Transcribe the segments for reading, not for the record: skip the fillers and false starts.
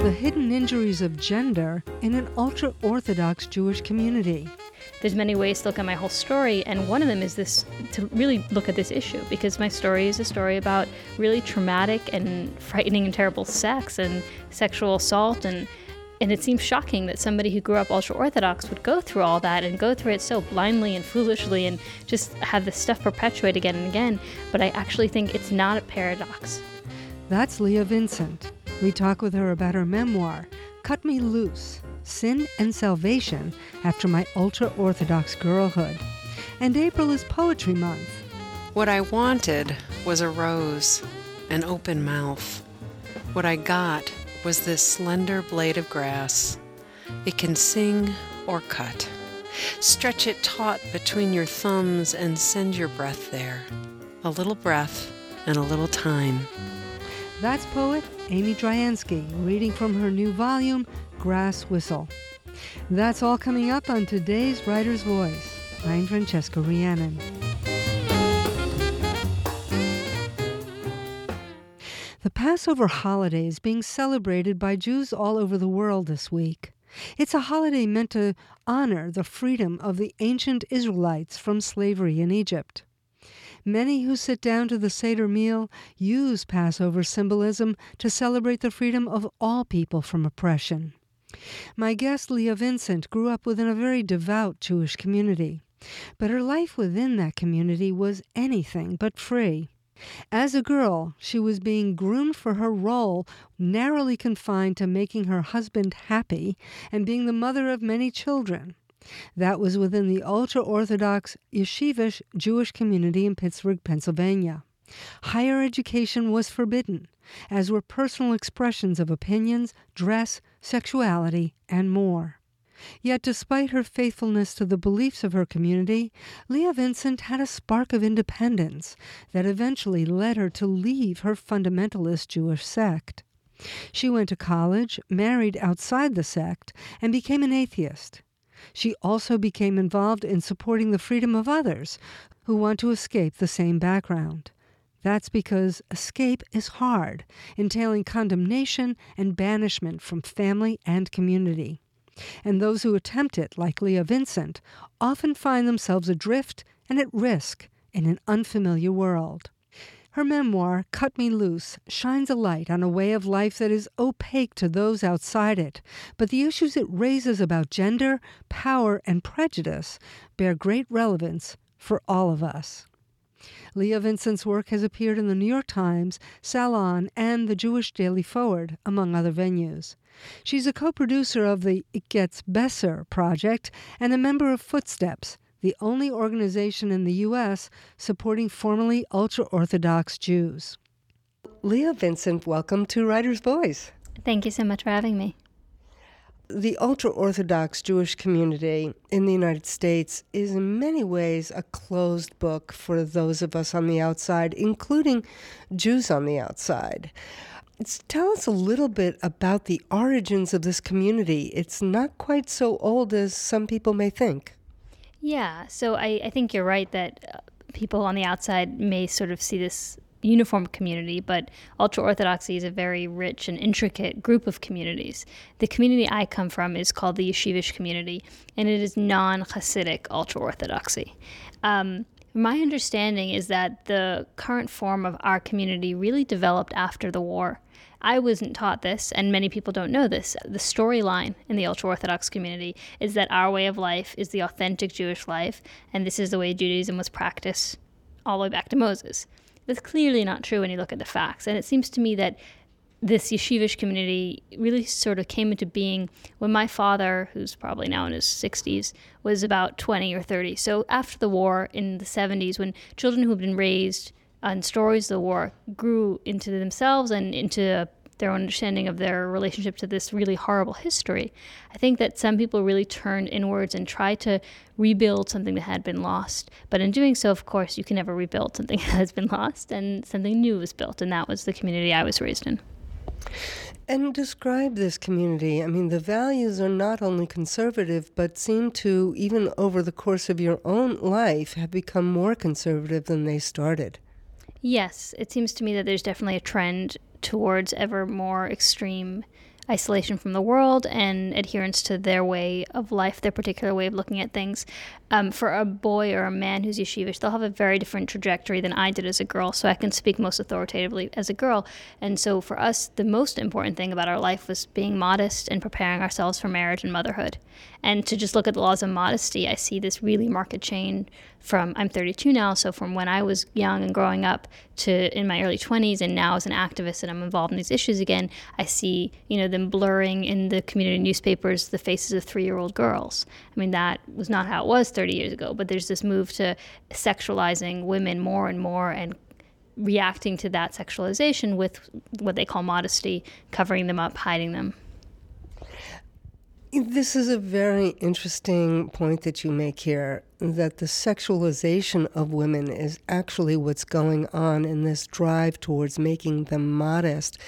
the hidden injuries of gender in an ultra-Orthodox Jewish community. There's many ways to look at my whole story, and one of them is this, to really look at this issue, because my story is a story about really traumatic and frightening and terrible sex and sexual assault, and it seems shocking that somebody who grew up ultra-Orthodox would go through all that and go through it so blindly and foolishly and just have this stuff perpetuate again and again, but I actually think it's not a paradox. That's Leah Vincent. We talk with her about her memoir, Cut Me Loose, Sin and Salvation After My Ultra-Orthodox Girlhood. And April is Poetry Month. What I wanted was a rose, an open mouth. What I got was this slender blade of grass. It can sing or cut. Stretch it taut between your thumbs and send your breath there. A little breath and a little time. That's poet Amy Dryansky, reading from her new volume, Grass Whistle. That's all coming up on today's Writer's Voice. I'm Francesca Rhiannon. The Passover holiday is being celebrated by Jews all over the world this week. It's a holiday meant to honor the freedom of the ancient Israelites from slavery in Egypt. Many who sit down to the Seder meal use Passover symbolism to celebrate the freedom of all people from oppression. My guest, Leah Vincent, grew up within a very devout Jewish community, but her life within that community was anything but free. As a girl, she was being groomed for her role, narrowly confined to making her husband happy and being the mother of many children. That was within the ultra-Orthodox yeshivish Jewish community in Pittsburgh, Pennsylvania. Higher education was forbidden, as were personal expressions of opinions, dress, sexuality, and more. Yet despite her faithfulness to the beliefs of her community, Leah Vincent had a spark of independence that eventually led her to leave her fundamentalist Jewish sect. She went to college, married outside the sect, and became an atheist. She also became involved in supporting the freedom of others who want to escape the same background. That's because escape is hard, entailing condemnation and banishment from family and community. And those who attempt it, like Leah Vincent, often find themselves adrift and at risk in an unfamiliar world. Her memoir, Cut Me Loose, shines a light on a way of life that is opaque to those outside it, but the issues it raises about gender, power, and prejudice bear great relevance for all of us. Leah Vincent's work has appeared in the New York Times, Salon, and the Jewish Daily Forward, among other venues. She's a co-producer of the It Gets Besser project and a member of Footsteps, the only organization in the U.S. supporting formerly ultra-Orthodox Jews. Leah Vincent, welcome to Writer's Voice. Thank you so much for having me. The ultra-Orthodox Jewish community in the United States is in many ways a closed book for those of us on the outside, including Jews on the outside. Tell us a little bit about the origins of this community. It's not quite so old as some people may think. Yeah, so I think you're right that people on the outside may sort of see this uniform community, but ultra-Orthodoxy is a very rich and intricate group of communities. The community I come from is called the Yeshivish community, and it is non-Hasidic ultra-Orthodoxy. My understanding is that the current form of our community really developed after the war. I wasn't taught this, and many people don't know this. The storyline in the ultra-Orthodox community is that our way of life is the authentic Jewish life, and this is the way Judaism was practiced all the way back to Moses. That's clearly not true when you look at the facts, and it seems to me that this yeshivish community really sort of came into being when my father, who's probably now in his 60s, was about 20 or 30. So after the war in the 70s, when children who had been raised on stories of the war grew into themselves and into their own understanding of their relationship to this really horrible history, I think that some people really turned inwards and tried to rebuild something that had been lost. But in doing so, of course, you can never rebuild something that has been lost, and something new was built, and that was the community I was raised in. And describe this community. I mean, the values are not only conservative, but seem to, even over the course of your own life, have become more conservative than they started. Yes, it seems to me that there's definitely a trend towards ever more extreme isolation from the world and adherence to their way of life, their particular way of looking at things. For a boy or a man who's yeshivish, they'll have a very different trajectory than I did as a girl, so I can speak most authoritatively as a girl. And so for us, the most important thing about our life was being modest and preparing ourselves for marriage and motherhood. And to just look at the laws of modesty, I see this really marked change from, I'm 32 now, so from when I was young and growing up to in my early 20s, and now as an activist and I'm involved in these issues again, I see, them blurring in the community newspapers the faces of 3-year-old girls. I mean, that was not how it was 30 years ago, but there's this move to sexualizing women more and more and reacting to that sexualization with what they call modesty, covering them up, hiding them. This is a very interesting point that you make here, that the sexualization of women is actually what's going on in this drive towards making them modest,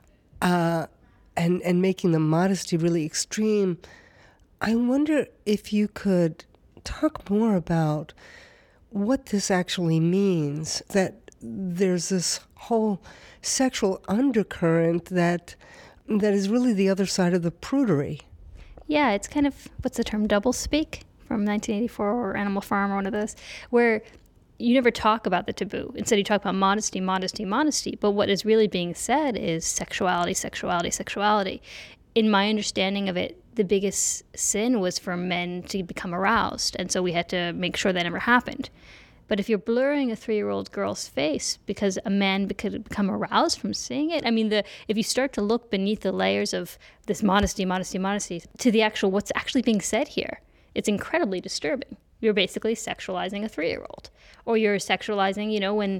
and making the modesty really extreme. I wonder if you could talk more about what this actually means, that there's this whole sexual undercurrent that is really the other side of the prudery. Yeah, it's kind of, what's the term, doublespeak from 1984 or Animal Farm or one of those, where you never talk about the taboo. Instead, you talk about modesty, modesty, modesty. But what is really being said is sexuality, sexuality, sexuality. In my understanding of it, the biggest sin was for men to become aroused. And so we had to make sure that never happened. But if you're blurring a 3-year-old girl's face because a man could become aroused from seeing it, I mean, if you start to look beneath the layers of this modesty, modesty, modesty, to the actual what's actually being said here, it's incredibly disturbing. You're basically sexualizing a 3-year-old. Or you're sexualizing,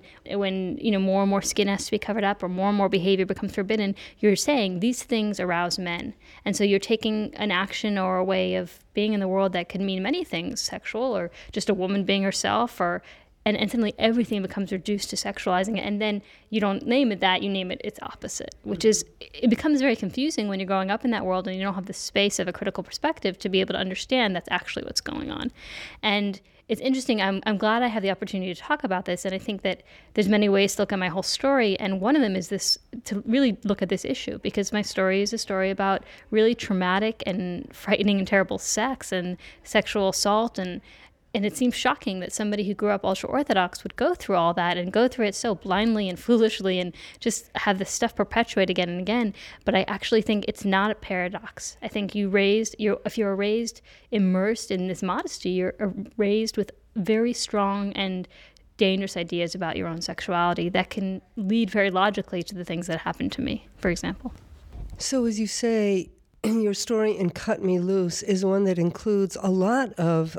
when more and more skin has to be covered up or more behavior becomes forbidden, you're saying these things arouse men. And so you're taking an action or a way of being in the world that can mean many things, sexual or just a woman being herself, and suddenly everything becomes reduced to sexualizing it. And then you don't name it that, you name it its opposite, which is, it becomes very confusing when you're growing up in that world and you don't have the space of a critical perspective to be able to understand that's actually what's going on. And it's interesting. I'm glad I have the opportunity to talk about this. And I think that there's many ways to look at my whole story. And one of them is this, to really look at this issue, because my story is a story about really traumatic and frightening and terrible sex and sexual assault. And it seems shocking that somebody who grew up ultra-Orthodox would go through all that and go through it so blindly and foolishly and just have this stuff perpetuate again and again. But I actually think it's not a paradox. I think if you're raised immersed in this modesty, you're raised with very strong and dangerous ideas about your own sexuality that can lead very logically to the things that happened to me, for example. So as you say, your story in Cut Me Loose is one that includes a lot of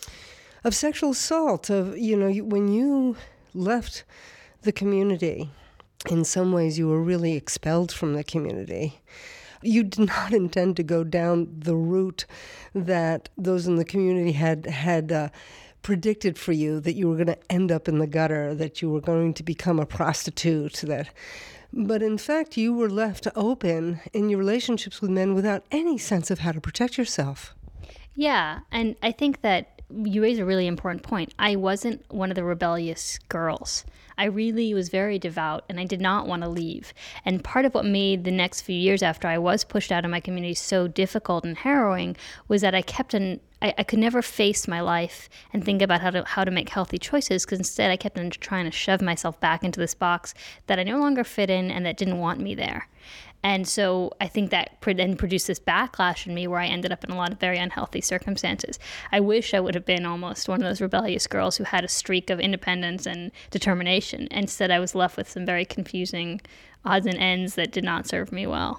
sexual assault, when you left the community, in some ways you were really expelled from the community. You did not intend to go down the route that those in the community had predicted for you, that you were going to end up in the gutter, that you were going to become a prostitute, but in fact you were left open in your relationships with men without any sense of how to protect yourself. Yeah, and I think that you raise a really important point. I wasn't one of the rebellious girls. I really was very devout, and I did not want to leave. And part of what made the next few years after I was pushed out of my community so difficult and harrowing was that I could never face my life and think about how to make healthy choices, because instead I kept on trying to shove myself back into this box that I no longer fit in and that didn't want me there. And so I think that then produced this backlash in me where I ended up in a lot of very unhealthy circumstances. I wish I would have been almost one of those rebellious girls who had a streak of independence and determination. Instead, I was left with some very confusing odds and ends that did not serve me well.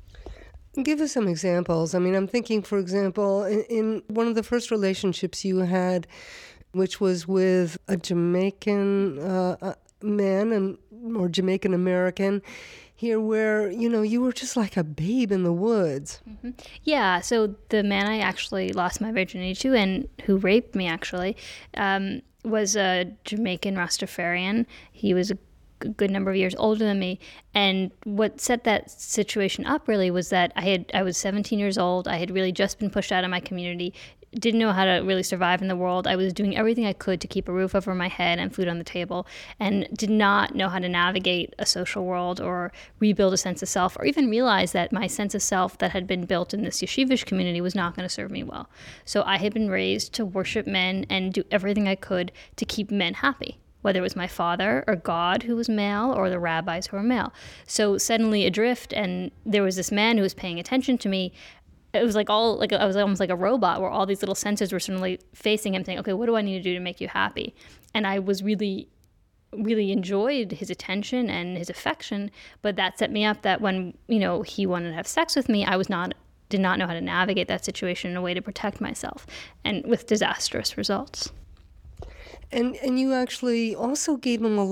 Give us some examples. I mean, I'm thinking, for example, in one of the first relationships you had, which was with a Jamaican man or Jamaican American here, where, you were just like a babe in the woods. Mm-hmm. Yeah, so the man I actually lost my virginity to, and who raped me actually, was a Jamaican Rastafarian. He was a good number of years older than me. And what set that situation up really was that I was 17 years old. I had really just been pushed out of my community. didn't know how to really survive in the world. I was doing everything I could to keep a roof over my head and food on the table, and did not know how to navigate a social world or rebuild a sense of self, or even realize that my sense of self that had been built in this yeshivish community was not going to serve me well. So I had been raised to worship men and do everything I could to keep men happy, whether it was my father or God who was male or the rabbis who were male. So suddenly adrift, and there was this man who was paying attention to me. It was like I was almost like a robot, where all these little sensors were suddenly facing him, saying, okay, what do I need to do to make you happy? And I was really enjoyed his attention and his affection, but that set me up that when, he wanted to have sex with me, did not know how to navigate that situation in a way to protect myself, and with disastrous results. And you actually also gave him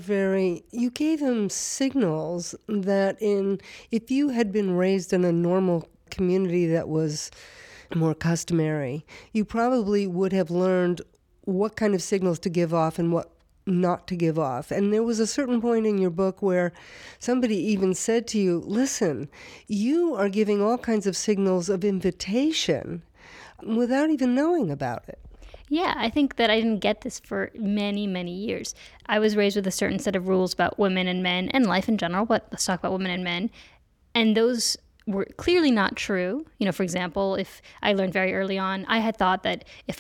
you gave him signals that if you had been raised in a normal community that was more customary, you probably would have learned what kind of signals to give off and what not to give off. And there was a certain point in your book where somebody even said to you, listen, you are giving all kinds of signals of invitation without even knowing about it. Yeah, I think that I didn't get this for many, many years. I was raised with a certain set of rules about women and men and life in general, but let's talk about women and men. And those were clearly not true. For example, if I learned very early on, I had thought that if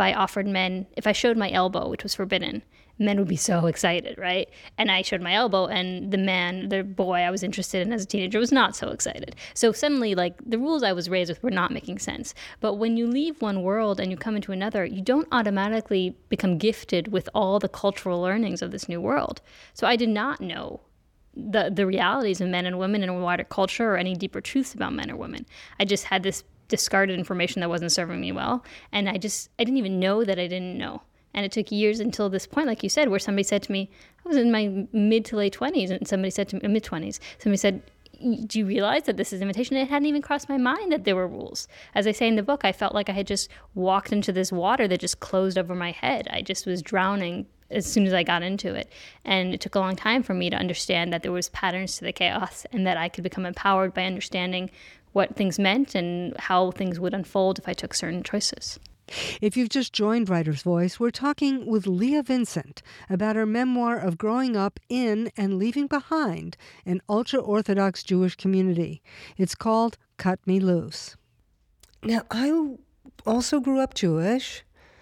I showed my elbow, which was forbidden, men would be so excited, right? And I showed my elbow, and the boy I was interested in as a teenager was not so excited. So suddenly, the rules I was raised with were not making sense. But when you leave one world and you come into another, you don't automatically become gifted with all the cultural learnings of this new world. So I did not know the realities of men and women in a wider culture, or any deeper truths about men or women. I just had this discarded information that wasn't serving me well, and I didn't even know that I didn't know. And it took years until this point, like you said, where somebody said to me, I was in my mid to late 20s, and somebody said to me, mid-20s, somebody said, do you realize that this is invitation? It hadn't even crossed my mind that there were rules. As I say in the book, I felt like I had just walked into this water that just closed over my head. I just was drowning as soon as I got into it. And it took a long time for me to understand that there was patterns to the chaos, and that I could become empowered by understanding what things meant and how things would unfold if I took certain choices. If you've just joined Writer's Voice, we're talking with Leah Vincent about her memoir of growing up in and leaving behind an ultra-Orthodox Jewish community. It's called Cut Me Loose. Now, I also grew up Jewish,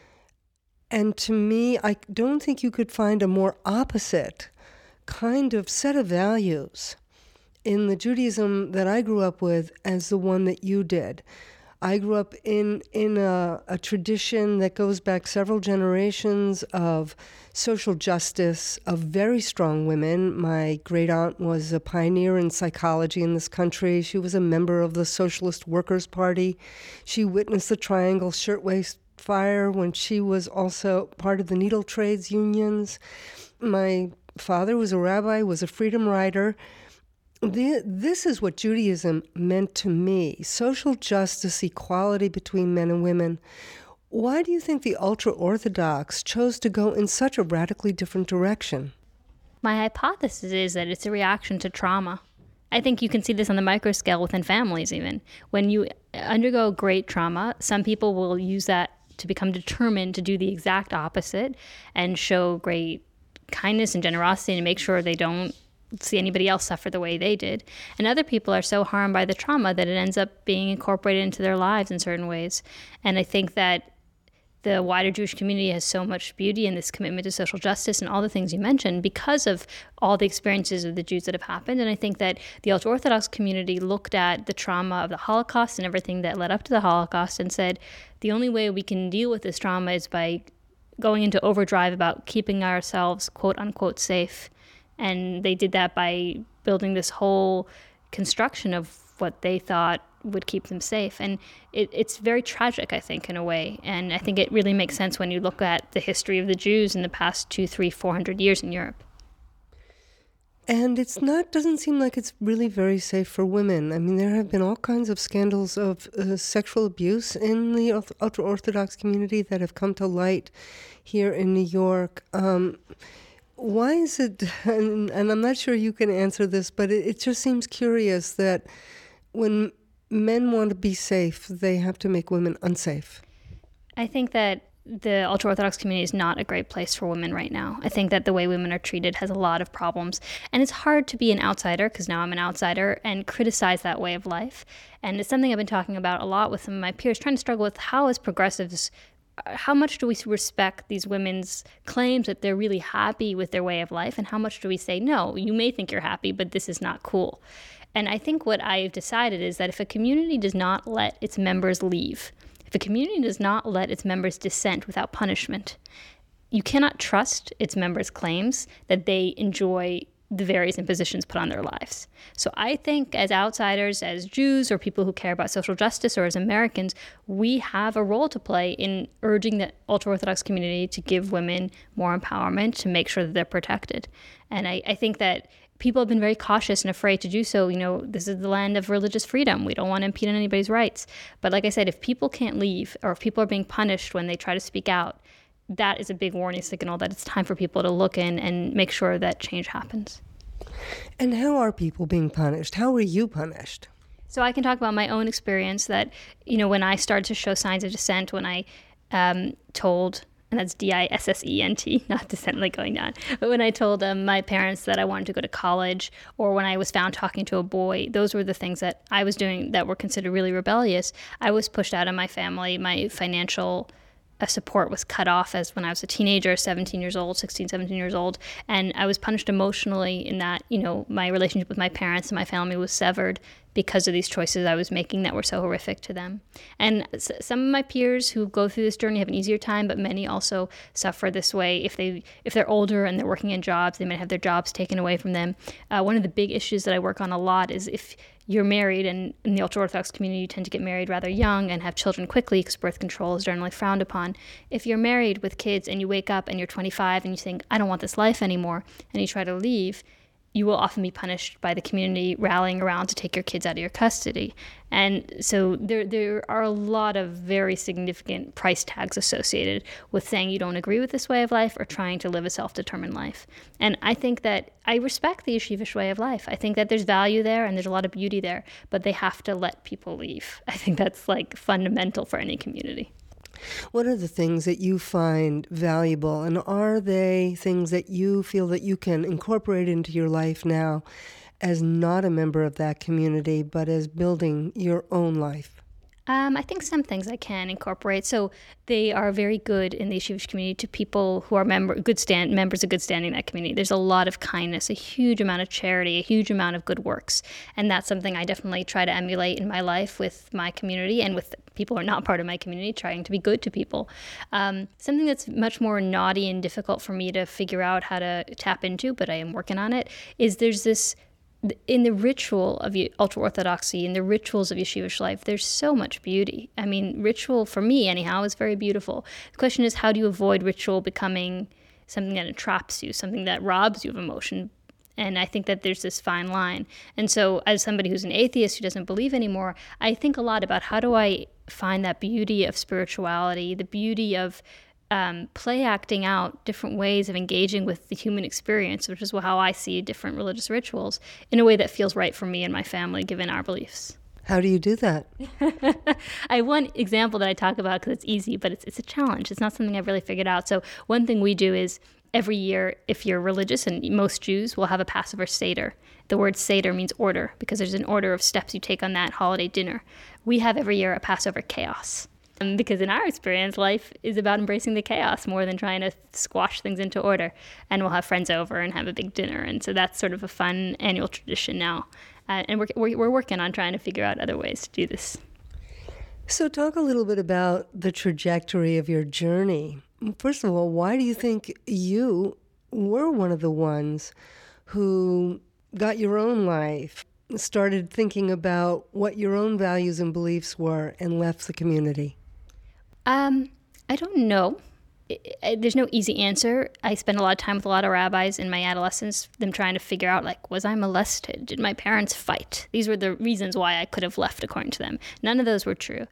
and to me, I don't think you could find a more opposite kind of set of values in the Judaism that I grew up with as the one that you did. I grew up in a tradition that goes back several generations of social justice, of very strong women. My great aunt was a pioneer in psychology in this country. She was a member of the Socialist Workers' Party. She witnessed the Triangle Shirtwaist Fire when she was also part of the needle trades unions. My father was a rabbi, was a freedom rider. This is what Judaism meant to me: social justice, equality between men and women. Why do you think the ultra-Orthodox chose to go in such a radically different direction? My hypothesis is that it's a reaction to trauma. I think you can see this on the micro scale within families even. When you undergo great trauma, some people will use that to become determined to do the exact opposite and show great kindness and generosity to make sure they don't see anybody else suffer the way they did. And other people are so harmed by the trauma that it ends up being incorporated into their lives in certain ways. And I think that the wider Jewish community has so much beauty in this commitment to social justice and all the things you mentioned because of all the experiences of the Jews that have happened. And I think that the ultra-Orthodox community looked at the trauma of the Holocaust and everything that led up to the Holocaust and said, the only way we can deal with this trauma is by going into overdrive about keeping ourselves, quote unquote, safe. And they did that by building this whole construction of what they thought would keep them safe. And it's very tragic, I think, in a way. And I think it really makes sense when you look at the history of the Jews in the past 200, 300, 400 years in Europe. And doesn't seem like it's really very safe for women. I mean, there have been all kinds of scandals of sexual abuse in the ultra-Orthodox community that have come to light here in New York. Why is it, and I'm not sure you can answer this, but it just seems curious that when men want to be safe, they have to make women unsafe. I think that the ultra-Orthodox community is not a great place for women right now. I think that the way women are treated has a lot of problems. And it's hard to be an outsider, because now I'm an outsider, and criticize that way of life. And it's something I've been talking about a lot with some of my peers, trying to struggle with how, as progressives, how much do we respect these women's claims that they're really happy with their way of life, and how much do we say, no, you may think you're happy, but this is not cool. And I think what I've decided is that if a community does not let its members leave, if a community does not let its members dissent without punishment, you cannot trust its members' claims that they enjoy the various impositions put on their lives. So I think as outsiders, as Jews, or people who care about social justice, or as Americans, we have a role to play in urging the ultra-Orthodox community to give women more empowerment, to make sure that they're protected. And I think that people have been very cautious and afraid to do so. This is the land of religious freedom. We don't want to impede on anybody's rights. But like I said, if people can't leave, or if people are being punished when they try to speak out, that is a big warning signal that it's time for people to look in and make sure that change happens. And how are people being punished? How were you punished? So I can talk about my own experience that, when I started to show signs of dissent, when I told, and that's DISSENT, not dissent like going down, but when I told my parents that I wanted to go to college, or when I was found talking to a boy, those were the things that I was doing that were considered really rebellious. I was pushed out of my family. My financial support was cut off as when I was a teenager, 17 years old, and I was punished emotionally in that, my relationship with my parents and my family was severed because of these choices I was making that were so horrific to them. And some of my peers who go through this journey have an easier time, but many also suffer this way. If they're older and they're working in jobs, they might have their jobs taken away from them. One of the big issues that I work on a lot is if you're married, and in the ultra-Orthodox community, you tend to get married rather young and have children quickly because birth control is generally frowned upon. If you're married with kids and you wake up and you're 25 and you think, I don't want this life anymore, and you try to leave, you will often be punished by the community rallying around to take your kids out of your custody. And so there are a lot of very significant price tags associated with saying you don't agree with this way of life or trying to live a self-determined life. And I think that I respect the yeshivish way of life. I think that there's value there and there's a lot of beauty there, but they have to let people leave. I think that's like fundamental for any community. What are the things that you find valuable, and are they things that you feel that you can incorporate into your life now as not a member of that community, but as building your own life? I think some things I can incorporate. So they are very good in the yeshivish community to people who are members of good standing in that community. There's a lot of kindness, a huge amount of charity, a huge amount of good works. And that's something I definitely try to emulate in my life with my community and with people who are not part of my community, trying to be good to people. Something that's much more naughty and difficult for me to figure out how to tap into, but I am working on it, is there's this, in the ritual of ultra-Orthodoxy, in the rituals of yeshivish life, there's so much beauty. I mean, ritual, for me anyhow, is very beautiful. The question is, how do you avoid ritual becoming something that entraps you, something that robs you of emotion? And I think that there's this fine line. And so as somebody who's an atheist who doesn't believe anymore, I think a lot about how do I find that beauty of spirituality, the beauty of play acting out different ways of engaging with the human experience, which is how I see different religious rituals, in a way that feels right for me and my family, given our beliefs. How do you do that? I have one example that I talk about because it's easy, but it's a challenge. It's not something I've really figured out. So one thing we do is every year, if you're religious, and most Jews will have a Passover Seder. The word Seder means order, because there's an order of steps you take on that holiday dinner. We have every year a Passover chaos. Because in our experience, life is about embracing the chaos more than trying to squash things into order. And we'll have friends over and have a big dinner. And so that's sort of a fun annual tradition now. And we're working on trying to figure out other ways to do this. So talk a little bit about the trajectory of your journey. First of all, why do you think you were one of the ones who got your own life, started thinking about what your own values and beliefs were, and left the community? I don't know. There's no easy answer. I spent a lot of time with a lot of rabbis in my adolescence, them trying to figure out, was I molested? Did my parents fight? These were the reasons why I could have left, according to them. None of those were true.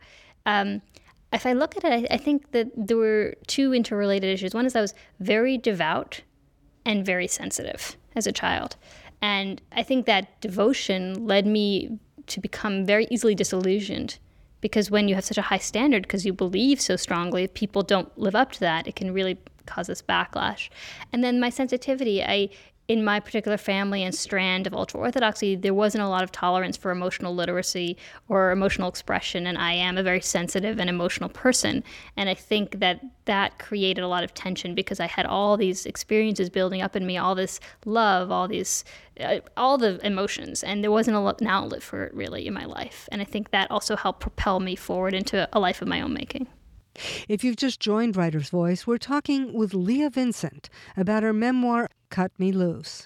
If I look at it, I think that there were two interrelated issues. One is I was very devout and very sensitive as a child. And I think that devotion led me to become very easily disillusioned because when you have such a high standard, because you believe so strongly, if people don't live up to that, it can really cause this backlash. And then my sensitivity, in my particular family and strand of ultra-Orthodoxy, there wasn't a lot of tolerance for emotional literacy or emotional expression, and I am a very sensitive and emotional person. And I think that created a lot of tension because I had all these experiences building up in me, all this love, all the emotions, and there wasn't an outlet for it really in my life. And I think that also helped propel me forward into a life of my own making. If you've just joined Writer's Voice, we're talking with Leah Vincent about her memoir, Cut Me Loose.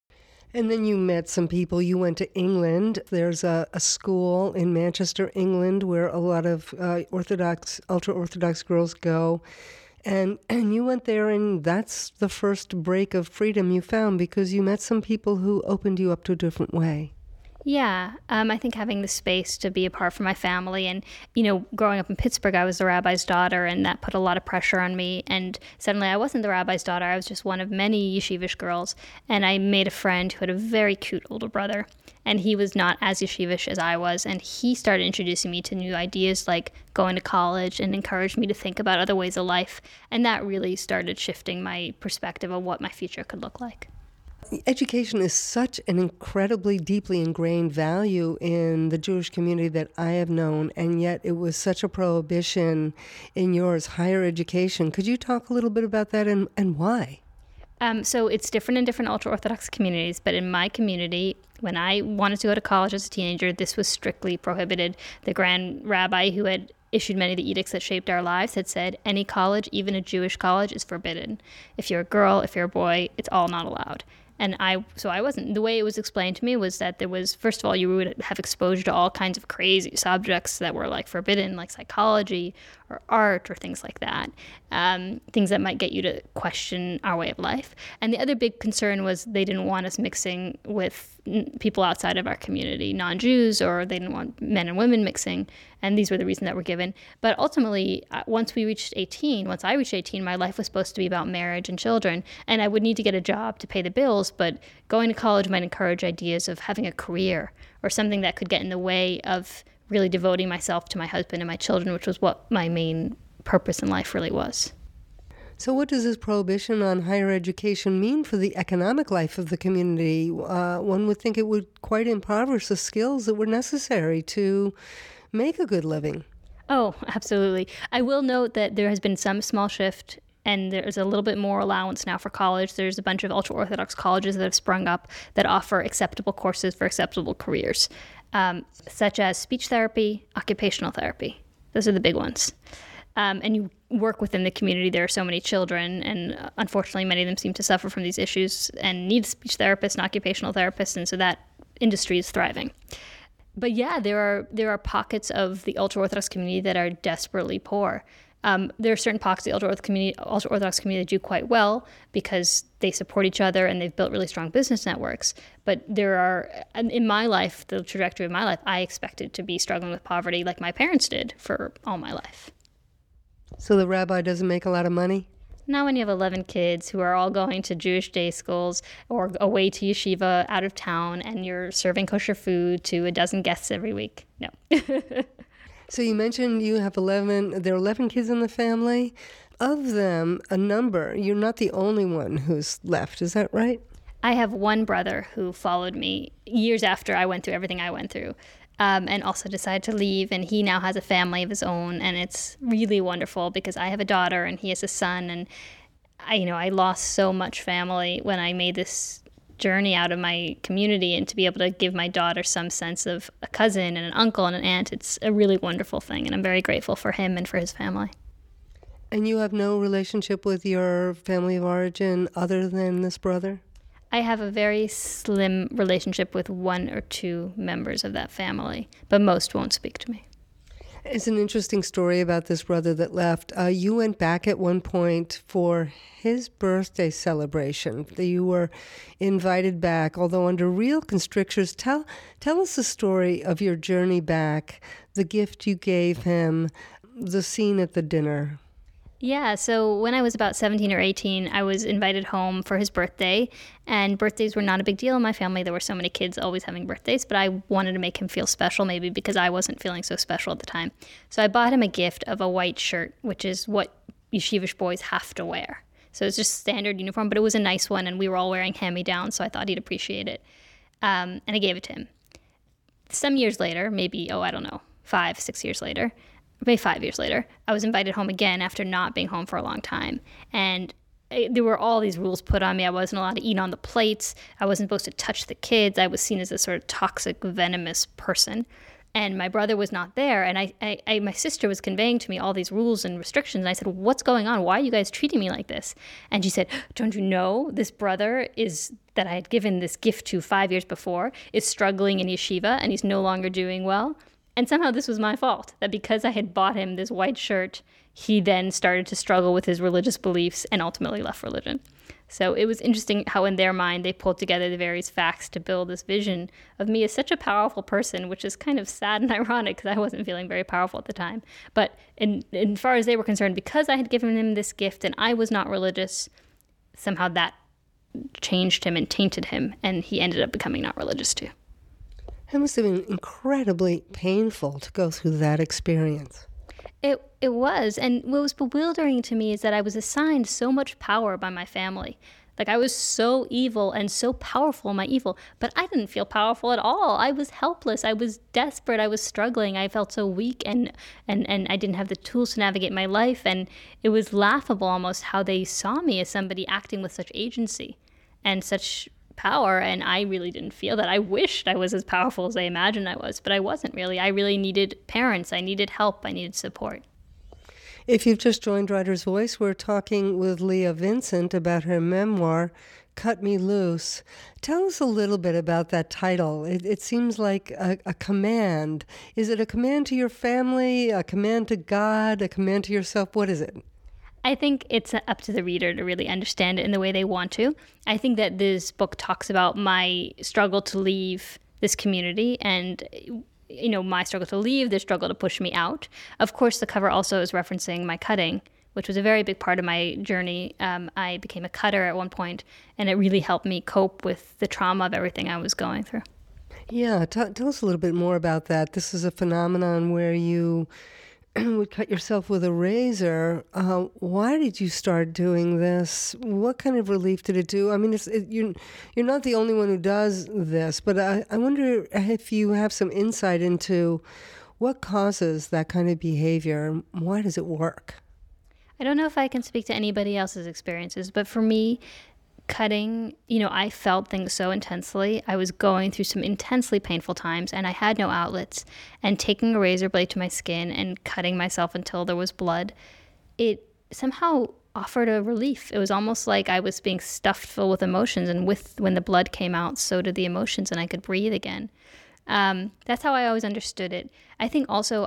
And then you met some people. You went to England. There's a school in Manchester, England, where a lot of ultra-Orthodox girls go. And you went there, and that's the first break of freedom you found because you met some people who opened you up to a different way. Yeah, I think having the space to be apart from my family and, growing up in Pittsburgh, I was the rabbi's daughter, and that put a lot of pressure on me. And suddenly I wasn't the rabbi's daughter. I was just one of many yeshivish girls. And I made a friend who had a very cute older brother, and he was not as yeshivish as I was. And he started introducing me to new ideas like going to college and encouraged me to think about other ways of life. And that really started shifting my perspective of what my future could look like. Education is such an incredibly deeply ingrained value in the Jewish community that I have known, and yet it was such a prohibition in yours, higher education. Could you talk a little bit about that and why? So it's different in different ultra-Orthodox communities, but in my community, when I wanted to go to college as a teenager, this was strictly prohibited. The grand rabbi who had issued many of the edicts that shaped our lives had said, any college, even a Jewish college, is forbidden. If you're a girl, if you're a boy, it's all not allowed. And I wasn't. The way it was explained to me was that there was, first of all, you would have exposure to all kinds of crazy subjects that were like forbidden, like psychology or art or things like that, things that might get you to question our way of life. And the other big concern was they didn't want us mixing with people outside of our community, non-Jews, or they didn't want men and women mixing. And these were the reasons that were given. But ultimately, once I reached 18, my life was supposed to be about marriage and children. And I would need to get a job to pay the bills, but going to college might encourage ideas of having a career or something that could get in the way of really devoting myself to my husband and my children, which was what my main purpose in life really was. So what does this prohibition on higher education mean for the economic life of the community? One would think it would quite impoverish the skills that were necessary to make a good living. Oh, absolutely. I will note that there has been some small shift, and there's a little bit more allowance now for college. There's a bunch of ultra-Orthodox colleges that have sprung up that offer acceptable courses for acceptable careers, such as speech therapy, occupational therapy. Those are the big ones. And you work within the community. There are so many children, and unfortunately many of them seem to suffer from these issues and need speech therapists and occupational therapists, and so that industry is thriving. But yeah, there are pockets of the ultra-Orthodox community that are desperately poor. There are certain pockets of the ultra-Orthodox community that do quite well because they support each other and they've built really strong business networks. But there are, in my life, the trajectory of my life, I expected to be struggling with poverty like my parents did for all my life. So the rabbi doesn't make a lot of money? Not when you have 11 kids who are all going to Jewish day schools or away to yeshiva out of town, and you're serving kosher food to a dozen guests every week. No. So you mentioned you have there are 11 kids in the family. Of them, a number, you're not the only one who's left, is that right? I have one brother who followed me years after I went through everything I went through. And also decided to leave, and he now has a family of his own, and it's really wonderful because I have a daughter and he has a son, and I lost so much family when I made this journey out of my community, and to be able to give my daughter some sense of a cousin and an uncle and an aunt, it's a really wonderful thing, and I'm very grateful for him and for his family. And you have no relationship with your family of origin other than this brother? I have a very slim relationship with one or two members of that family, but most won't speak to me. It's an interesting story about this brother that left. You went back at one point for his birthday celebration. You were invited back, although under real constrictions. Tell us the story of your journey back, the gift you gave him, the scene at the dinner. Yeah, so when I was about 17 or 18, I was invited home for his birthday, and birthdays were not a big deal in my family. There were so many kids always having birthdays, but I wanted to make him feel special, maybe because I wasn't feeling so special at the time. So I bought him a gift of a white shirt, which is what yeshivish boys have to wear. So it's just standard uniform, but it was a nice one, and we were all wearing hand-me-downs, so I thought he'd appreciate it. And I gave it to him. Some years later, maybe, I don't know, 5, 6 years later, maybe 5 years later, I was invited home again after not being home for a long time. And there were all these rules put on me. I wasn't allowed to eat on the plates. I wasn't supposed to touch the kids. I was seen as a sort of toxic, venomous person. And my brother was not there. And my sister was conveying to me all these rules and restrictions. And I said, what's going on? Why are you guys treating me like this? And she said, don't you know this brother that I had given this gift to 5 years before is struggling in yeshiva, and he's no longer doing well. And somehow this was my fault, that because I had bought him this white shirt, he then started to struggle with his religious beliefs and ultimately left religion. So it was interesting how in their mind they pulled together the various facts to build this vision of me as such a powerful person, which is kind of sad and ironic because I wasn't feeling very powerful at the time. But in far as they were concerned, because I had given him this gift and I was not religious, somehow that changed him and tainted him, and he ended up becoming not religious too. It must have been incredibly painful to go through that experience. It was. And what was bewildering to me is that I was assigned so much power by my family. Like, I was so evil and so powerful in my evil, but I didn't feel powerful at all. I was helpless. I was desperate. I was struggling. I felt so weak, and I didn't have the tools to navigate my life. And it was laughable almost how they saw me as somebody acting with such agency and such power, and I really didn't feel that. I wished I was as powerful as I imagined I was, but I wasn't really. I really needed parents. I needed help. I needed support. If you've just joined Writer's Voice, we're talking with Leah Vincent about her memoir, Cut Me Loose. Tell us a little bit about that title. It seems like a command. Is it a command to your family, a command to God, a command to yourself? What is it? I think it's up to the reader to really understand it in the way they want to. I think that this book talks about my struggle to leave this community and, my struggle to leave, their struggle to push me out. Of course, the cover also is referencing my cutting, which was a very big part of my journey. I became a cutter at one point, and it really helped me cope with the trauma of everything I was going through. Yeah, tell us a little bit more about that. This is a phenomenon where you would cut yourself with a razor. Why did you start doing this? What kind of relief did it do? I mean, you're not the only one who does this, but I wonder if you have some insight into what causes that kind of behavior and why does it work? I don't know if I can speak to anybody else's experiences, but for me, cutting, I felt things so intensely. I was going through some intensely painful times, and I had no outlets. And taking a razor blade to my skin and cutting myself until there was blood, it somehow offered a relief. It was almost like I was being stuffed full with emotions, and when the blood came out, so did the emotions, and I could breathe again. That's how I always understood it. I think also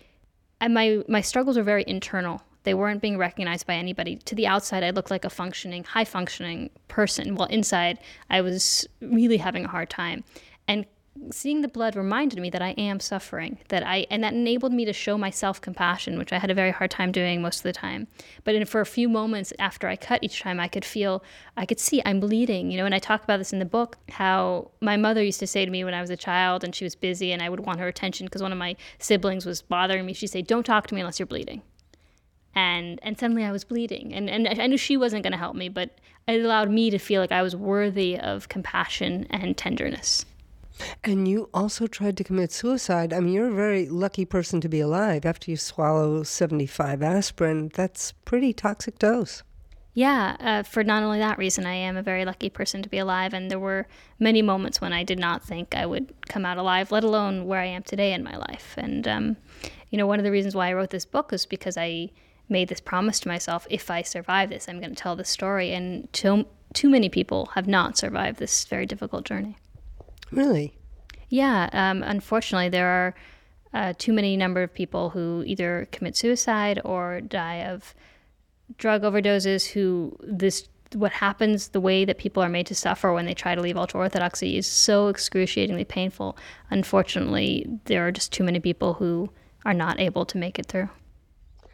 my struggles were very internal. They weren't being recognized by anybody. To the outside, I looked like a high-functioning person. While inside, I was really having a hard time. And seeing the blood reminded me that I am suffering, and that enabled me to show my self-compassion, which I had a very hard time doing most of the time. But for a few moments after I cut each time, I could see I'm bleeding, and I talk about this in the book, how my mother used to say to me when I was a child and she was busy and I would want her attention because one of my siblings was bothering me. She'd say, "Don't talk to me unless you're bleeding." And suddenly I was bleeding. And I knew she wasn't going to help me, but it allowed me to feel like I was worthy of compassion and tenderness. And you also tried to commit suicide. I mean, you're a very lucky person to be alive. After you swallow 75 aspirin, that's pretty toxic dose. Yeah, for not only that reason, I am a very lucky person to be alive. And there were many moments when I did not think I would come out alive, let alone where I am today in my life. And, one of the reasons why I wrote this book is because I made this promise to myself, if I survive this, I'm going to tell this story. And too many people have not survived this very difficult journey. Really? Yeah. Unfortunately, there are too many number of people who either commit suicide or die of drug overdoses. What happens, the way that people are made to suffer when they try to leave ultra-Orthodoxy is so excruciatingly painful. Unfortunately, there are just too many people who are not able to make it through.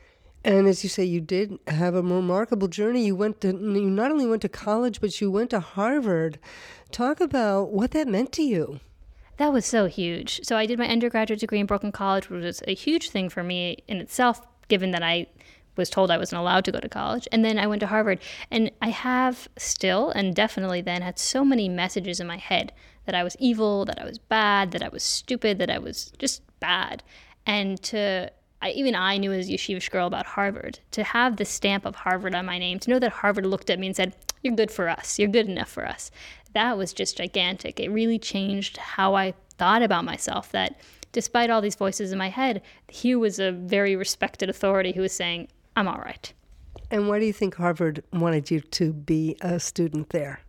And as you say, you did have a remarkable journey. You not only went to college, but you went to Harvard. Talk about what that meant to you. That was so huge. So I did my undergraduate degree in Brooklyn College, which was a huge thing for me in itself, given that I was told I wasn't allowed to go to college. And then I went to Harvard. And I have still, and definitely then, had so many messages in my head that I was evil, that I was bad, that I was stupid, that I was just bad. And even I knew as a yeshivish girl about Harvard. To have the stamp of Harvard on my name, to know that Harvard looked at me and said, "You're good for us. You're good enough for us." That was just gigantic. It really changed how I thought about myself, that despite all these voices in my head, here was a very respected authority who was saying, "I'm all right." And why do you think Harvard wanted you to be a student there?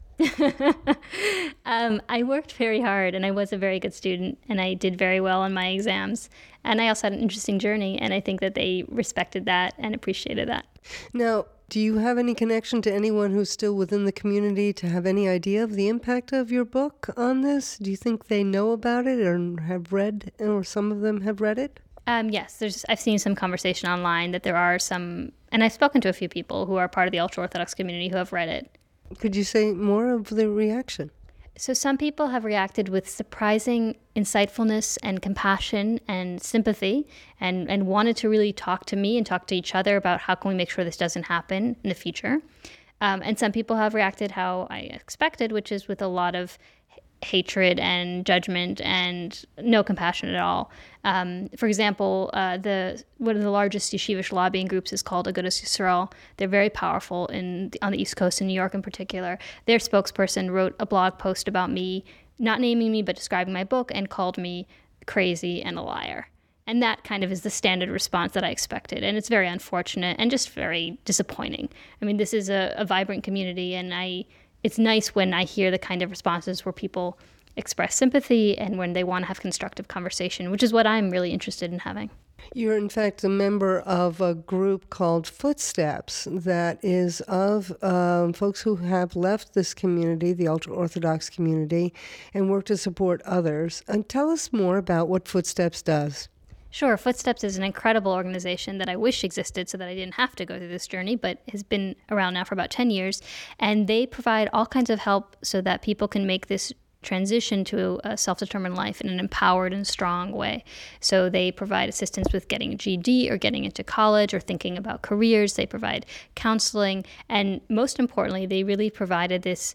I worked very hard, and I was a very good student, and I did very well on my exams. And I also had an interesting journey, and I think that they respected that and appreciated that. Now, do you have any connection to anyone who's still within the community to have any idea of the impact of your book on this? Do you think they know about it or have read, or some of them have read it? Yes, I've seen some conversation online that there are some, and I've spoken to a few people who are part of the ultra-Orthodox community who have read it. Could you say more of the reaction? So some people have reacted with surprising insightfulness and compassion and sympathy, and wanted to really talk to me and talk to each other about how can we make sure this doesn't happen in the future. And some people have reacted how I expected, which is with a lot of hatred and judgment and no compassion at all. For example, one of the largest yeshivish lobbying groups is called Agudas Yisrael. They're very powerful on the East Coast, in New York in particular. Their spokesperson wrote a blog post about me, not naming me, but describing my book, and called me crazy and a liar. And that kind of is the standard response that I expected. And it's very unfortunate and just very disappointing. I mean, this is a vibrant community, and it's nice when I hear the kind of responses where people express sympathy and when they want to have constructive conversation, which is what I'm really interested in having. You're, in fact, a member of a group called Footsteps that is of folks who have left this community, the ultra-Orthodox community, and work to support others. And tell us more about what Footsteps does. Sure. Footsteps is an incredible organization that I wish existed so that I didn't have to go through this journey, but has been around now for about 10 years. And they provide all kinds of help so that people can make this transition to a self-determined life in an empowered and strong way. So they provide assistance with getting a GED or getting into college or thinking about careers. They provide counseling. And most importantly, they really provided this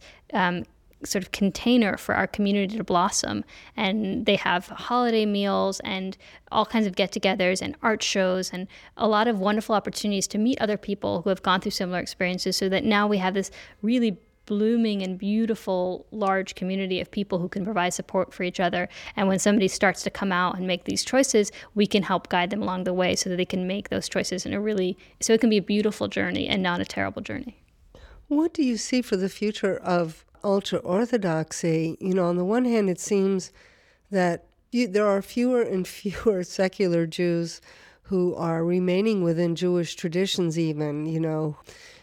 sort of container for our community to blossom. And they have holiday meals and all kinds of get-togethers and art shows and a lot of wonderful opportunities to meet other people who have gone through similar experiences, so that now we have this really blooming and beautiful large community of people who can provide support for each other. And when somebody starts to come out and make these choices, we can help guide them along the way so that they can make those choices so it can be a beautiful journey and not a terrible journey. What do you see for the future of ultra-Orthodoxy? On the one hand, it seems that there are fewer and fewer secular Jews who are remaining within Jewish traditions even.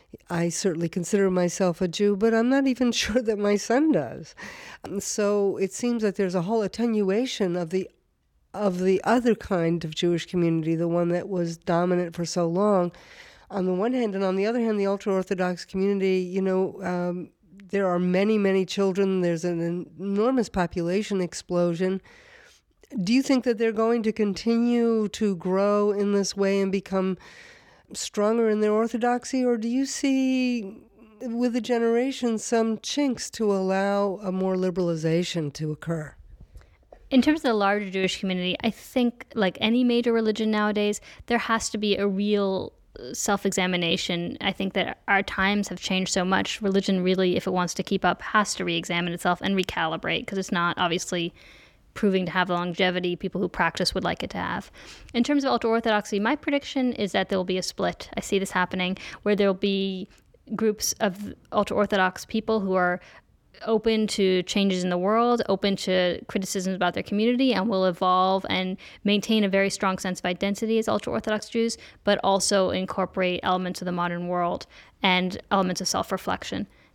I certainly consider myself a Jew, but I'm not even sure that my son does. So it seems that there's a whole attenuation of the other kind of Jewish community, the one that was dominant for so long, on the one hand. And on the other hand, the ultra-Orthodox community, there are many, many children. There's an enormous population explosion. Do you think that they're going to continue to grow in this way and become stronger in their orthodoxy? Or do you see, with the generation, some chinks to allow a more liberalization to occur? In terms of the larger Jewish community, I think, like any major religion nowadays, there has to be a real self-examination. I think that our times have changed so much. Religion really, if it wants to keep up, has to re-examine itself and recalibrate, because it's not obviously proving to have the longevity people who practice would like it to have. In terms of ultra-Orthodoxy, my prediction is that there will be a split. I see this happening, where there will be groups of ultra-Orthodox people who are open to changes in the world, open to criticisms about their community, and will evolve and maintain a very strong sense of identity as ultra-Orthodox Jews, but also incorporate elements of the modern world and elements of self-reflection.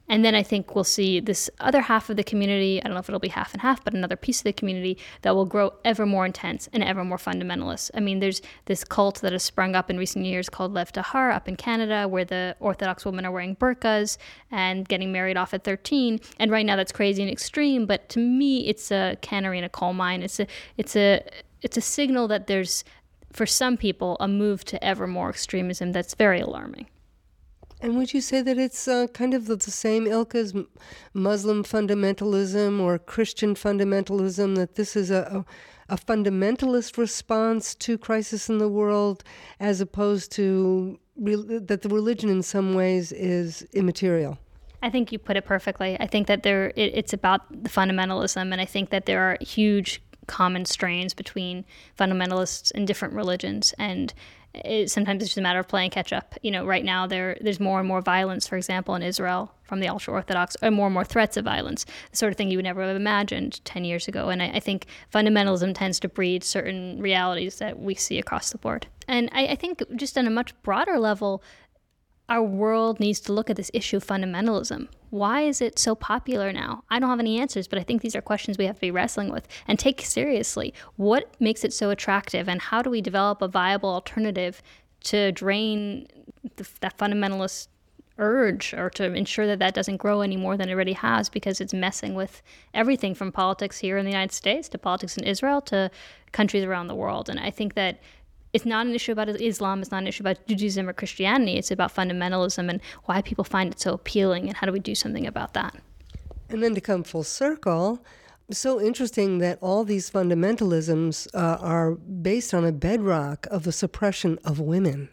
And then I think we'll see this other half of the community, I don't know if it'll be half and half, but another piece of the community that will grow ever more intense and ever more fundamentalist. I mean, there's this cult that has sprung up in recent years called Lev Tahar up in Canada, where the Orthodox women are wearing burqas and getting married off at 13. And right now that's crazy and extreme, but to me, it's a canary in a coal mine. It's a signal that there's, for some people, a move to ever more extremism that's very alarming. And would you say that it's kind of the same ilk as Muslim fundamentalism or Christian fundamentalism, that this is a fundamentalist response to crisis in the world, as opposed to that the religion in some ways is immaterial? I think you put it perfectly. I think that it's about the fundamentalism, and I think that there are huge common strains between fundamentalists in different religions, and sometimes it's just a matter of playing catch up. Right now there's more and more violence, for example, in Israel from the ultra-Orthodox, or more and more threats of violence, the sort of thing you would never have imagined 10 years ago. And I think fundamentalism tends to breed certain realities that we see across the board. And I think just on a much broader level, our world needs to look at this issue of fundamentalism. Why is it so popular now? I don't have any answers, but I think these are questions we have to be wrestling with and take seriously. What makes it so attractive, and how do we develop a viable alternative to drain that fundamentalist urge, or to ensure that doesn't grow any more than it already has, because it's messing with everything from politics here in the United States to politics in Israel to countries around the world. And I think that it's not an issue about Islam, it's not an issue about Judaism or Christianity, it's about fundamentalism and why people find it so appealing, and how do we do something about that. And then to come full circle, so interesting that all these fundamentalisms are based on a bedrock of the suppression of women.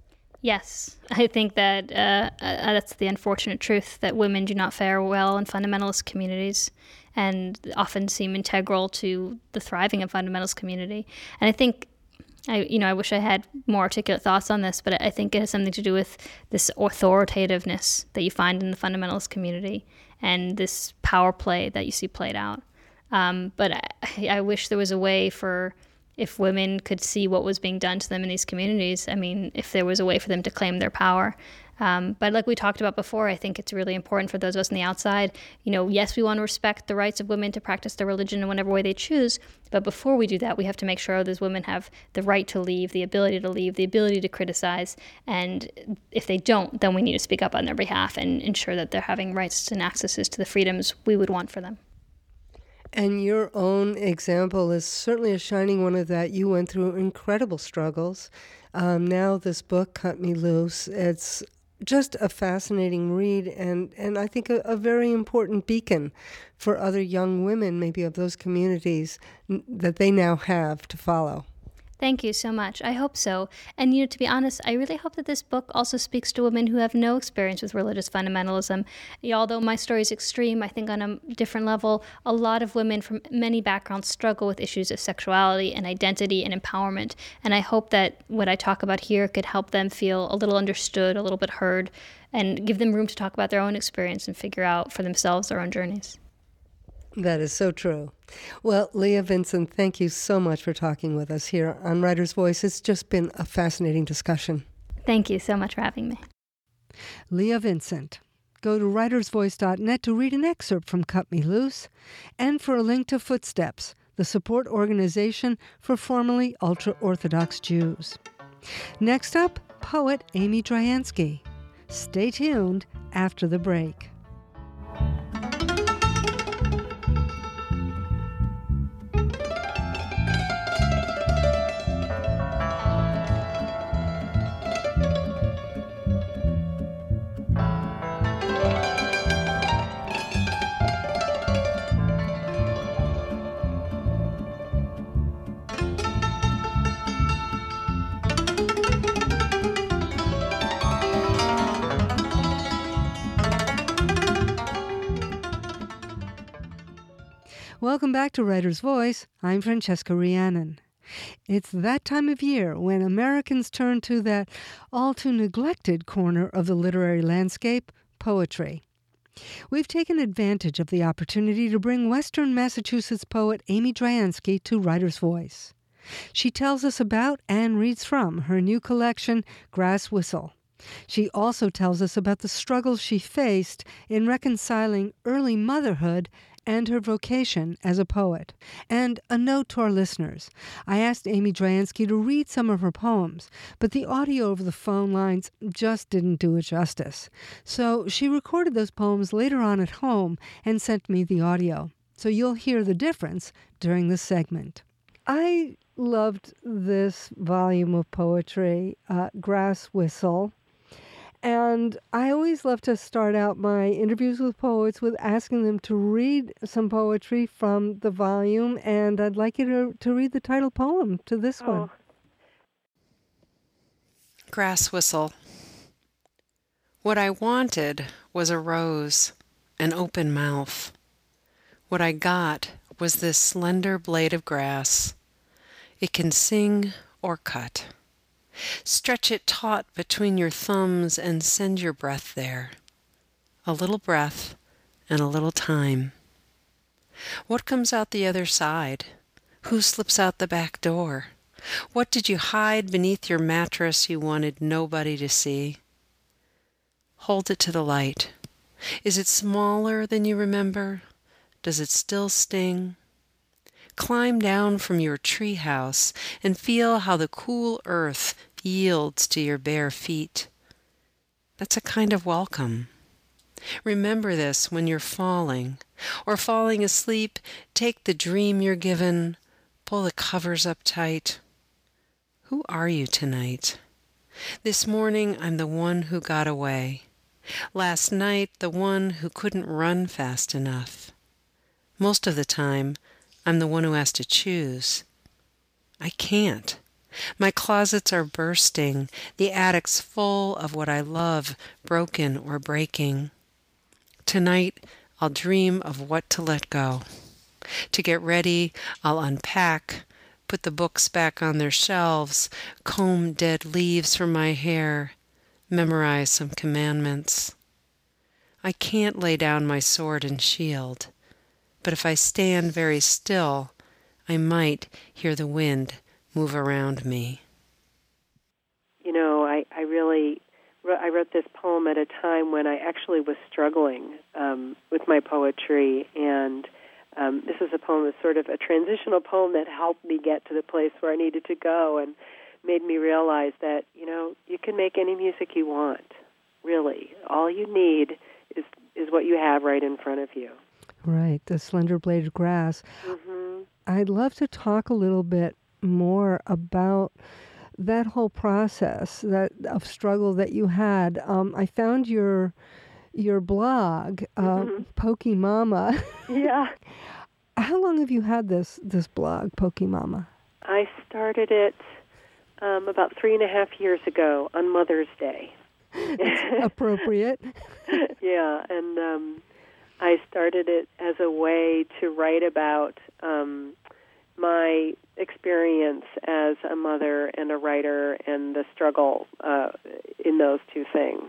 Yes, I think that that's the unfortunate truth, that women do not fare well in fundamentalist communities and often seem integral to the thriving of fundamentalist community. And I think I wish I had more articulate thoughts on this, but I think it has something to do with this authoritativeness that you find in the fundamentalist community and this power play that you see played out. But I wish there was a way if women could see what was being done to them in these communities. I mean, if there was a way for them to claim their power. But like we talked about before, I think it's really important for those of us on the outside. Yes, we want to respect the rights of women to practice their religion in whatever way they choose. But before we do that, we have to make sure those women have the right to leave, the ability to criticize. And if they don't, then we need to speak up on their behalf and ensure that they're having rights and accesses to the freedoms we would want for them. And your own example is certainly a shining one of that. You went through incredible struggles. Now this book, Cut Me Loose, it's just a fascinating read, and I think a very important beacon for other young women, maybe of those communities, that they now have to follow. Thank you so much. I hope so. And, to be honest, I really hope that this book also speaks to women who have no experience with religious fundamentalism. Although my story is extreme, I think on a different level, a lot of women from many backgrounds struggle with issues of sexuality and identity and empowerment. And I hope that what I talk about here could help them feel a little understood, a little bit heard, and give them room to talk about their own experience and figure out for themselves their own journeys. That is so true. Well, Leah Vincent, thank you so much for talking with us here on Writer's Voice. It's just been a fascinating discussion. Thank you so much for having me. Leah Vincent. Go to writersvoice.net to read an excerpt from Cut Me Loose, and for a link to Footsteps, the support organization for formerly ultra-Orthodox Jews. Next up, poet Amy Dryansky. Stay tuned after the break. Welcome back to Writer's Voice. I'm Francesca Rhiannon. It's that time of year when Americans turn to that all-too-neglected corner of the literary landscape, poetry. We've taken advantage of the opportunity to bring Western Massachusetts poet Amy Dryansky to Writer's Voice. She tells us about and reads from her new collection, Grass Whistle. She also tells us about the struggles she faced in reconciling early motherhood and her vocation as a poet. And a note to our listeners. I asked Amy Dryansky to read some of her poems, but the audio over the phone lines just didn't do it justice. So she recorded those poems later on at home and sent me the audio. So you'll hear the difference during this segment. I loved this volume of poetry, Grass Whistle. And I always love to start out my interviews with poets with asking them to read some poetry from the volume. And I'd like you to read the title poem to this one. Grass Whistle. What I wanted was a rose, an open mouth. What I got was this slender blade of grass. It can sing or cut. Stretch it taut between your thumbs and send your breath there. A little breath and a little time. What comes out the other side? Who slips out the back door? What did you hide beneath your mattress you wanted nobody to see? Hold it to the light. Is it smaller than you remember? Does it still sting? Climb down from your treehouse and feel how the cool earth yields to your bare feet. That's a kind of welcome. Remember this when you're falling, or falling asleep. Take the dream you're given, pull the covers up tight. Who are you tonight? This morning I'm the one who got away. Last night the one who couldn't run fast enough. Most of the time I'm the one who has to choose. I can't. My closets are bursting, the attic's full of what I love, broken or breaking. Tonight I'll dream of what to let go. To get ready, I'll unpack, put the books back on their shelves, comb dead leaves from my hair, memorize some commandments. I can't lay down my sword and shield, but if I stand very still, I might hear the wind move around me. You know, I wrote this poem at a time when I actually was struggling with my poetry, and this is a poem that's sort of a transitional poem that helped me get to the place where I needed to go and made me realize that, you know, you can make any music you want, really. All you need is what you have right in front of you. Right, the slender blade of grass. Mm-hmm. I'd love to talk a little bit more about that whole process of struggle that you had. I found your blog, Pokey Mama. Yeah. How long have you had this blog, Pokey Mama? I started it about 3.5 years ago on Mother's Day. That's appropriate. Yeah, and I started it as a way to write about my experience as a mother and a writer and the struggle in those two things.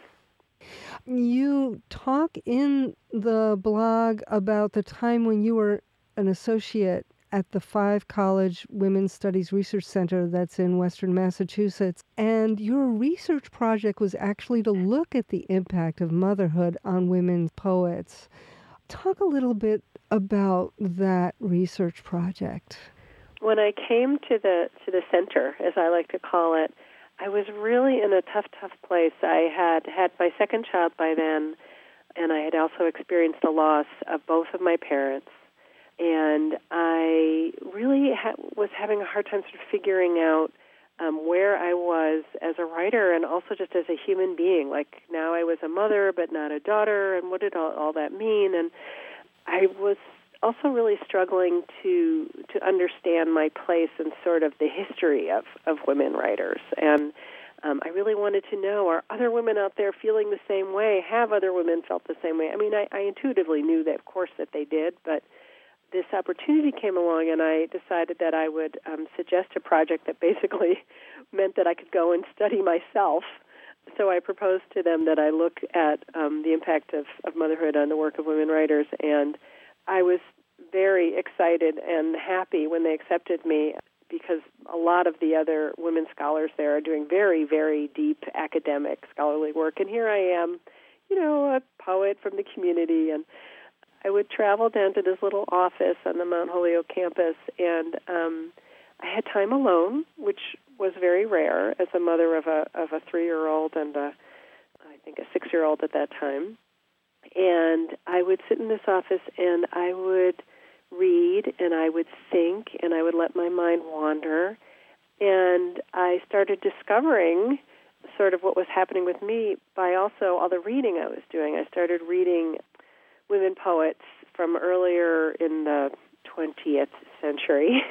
You talk in the blog about the time when you were an associate at the Five College Women's Studies Research Center that's in Western Massachusetts. And your research project was actually to look at the impact of motherhood on women poets. Talk a little bit about that research project. When I came to the center, as I like to call it, I was really in a tough place. I had my second child by then, and I had also experienced the loss of both of my parents. And I really was having a hard time sort of figuring out where I was as a writer and also just as a human being. Like, now I was a mother but not a daughter, and what did all that mean? And I was also really struggling to understand my place in sort of the history of women writers. And I really wanted to know, are other women out there feeling the same way? Have other women felt the same way? I mean, I intuitively knew that, of course, that they did, but this opportunity came along, and I decided that I would suggest a project that basically meant that I could go and study myself. So I proposed to them that I look at the impact of motherhood on the work of women writers, and I was very excited and happy when they accepted me. because a lot of the other women scholars there are doing very, very deep academic scholarly work. And here I am, a poet from the community. And I would travel down to this little office on the Mount Holyoke campus, and I had time alone, which was very rare as a mother of a 3-year-old and I think a 6-year-old at that time. And I would sit in this office and I would read and I would think and I would let my mind wander. And I started discovering sort of what was happening with me by also all the reading I was doing. I started reading women poets from earlier in the 20th century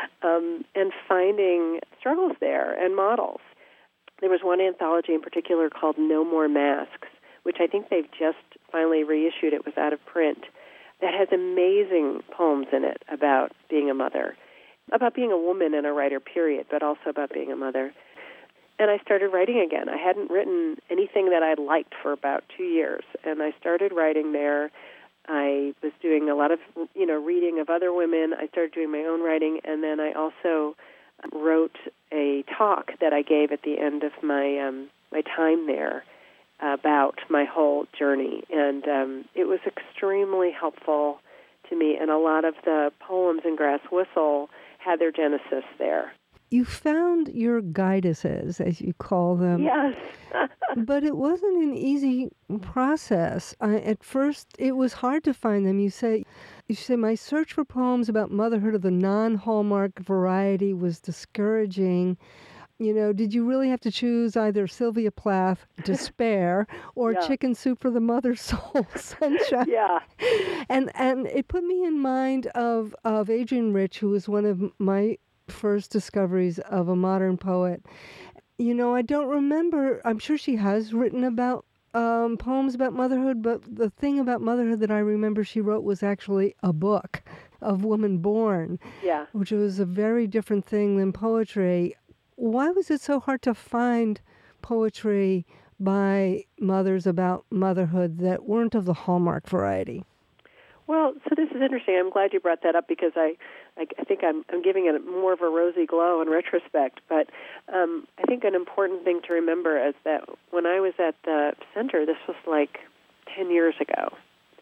and finding struggles there and models. There was one anthology in particular called No More Masks, which I think they've just finally reissued. It was out of print. That has amazing poems in it about being a mother, about being a woman and a writer, period, but also about being a mother. And I started writing again. I hadn't written anything that I liked for about 2 years, and I started writing there. I was doing a lot of, reading of other women. I started doing my own writing, and then I also wrote a talk that I gave at the end of my my time there about my whole journey, and it was extremely helpful to me. And a lot of the poems in Grass Whistle had their genesis there. You found your guidesses, as you call them. Yes. But it wasn't an easy process. At first, it was hard to find them. You say, my search for poems about motherhood of the non-Hallmark variety was discouraging. Did you really have to choose either Sylvia Plath, Despair, or Yeah. Chicken Soup for the Mother's Soul, Sunshine? Yeah. And it put me in mind of Adrienne Rich, who was one of my first discoveries of a modern poet. I don't remember. I'm sure she has written about poems about motherhood, but the thing about motherhood that I remember she wrote was actually a book of Woman Born, Yeah. which was a very different thing than poetry. Why was it so hard to find poetry by mothers about motherhood that weren't of the Hallmark variety? Well, so this is interesting. I'm glad you brought that up because I think I'm giving it more of a rosy glow in retrospect. But I think an important thing to remember is that when I was at the center, this was like 10 years ago.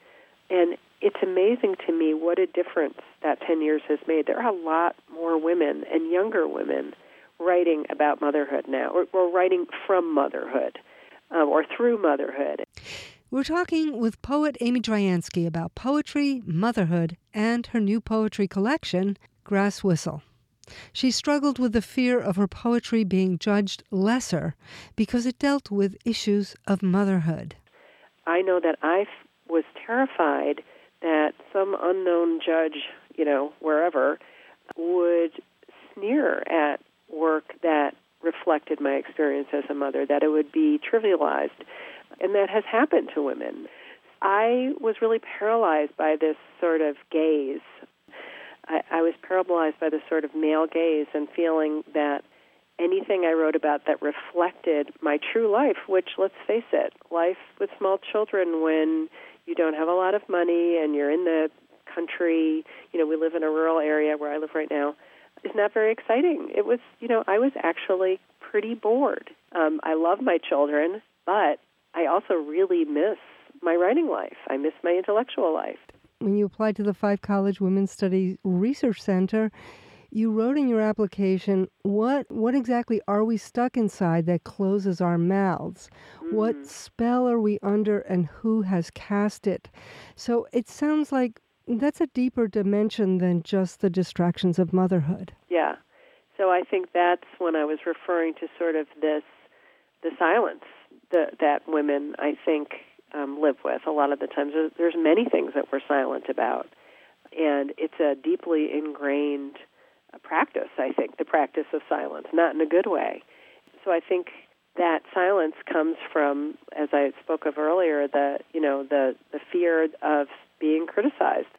And it's amazing to me what a difference that 10 years has made. There are a lot more women and younger women writing about motherhood now, or writing from motherhood or through motherhood. We're talking with poet Amy Dryansky about poetry, motherhood, and her new poetry collection, Grass Whistle. She struggled with the fear of her poetry being judged lesser because it dealt with issues of motherhood. I know that I was terrified that some unknown judge, wherever, would sneer at work that reflected my experience as a mother, that it would be trivialized. And that has happened to women. I was really paralyzed by this sort of gaze. I was paralyzed by this sort of male gaze and feeling that anything I wrote about that reflected my true life, which, let's face it, life with small children when you don't have a lot of money and you're in the country, we live in a rural area where I live right now, is not very exciting. It was, I was actually pretty bored. I love my children, but I also really miss my writing life. I miss my intellectual life. When you applied to the Five College Women's Studies Research Center, you wrote in your application, what exactly are we stuck inside that closes our mouths? What spell are we under and who has cast it? So it sounds like that's a deeper dimension than just the distractions of motherhood. Yeah. So I think that's when I was referring to sort of the silence that women, I think, live with a lot of the times. There's many things that we're silent about, and it's a deeply ingrained practice, I think, the practice of silence, not in a good way. So I think that silence comes from, as I spoke of earlier, the fear of being criticized.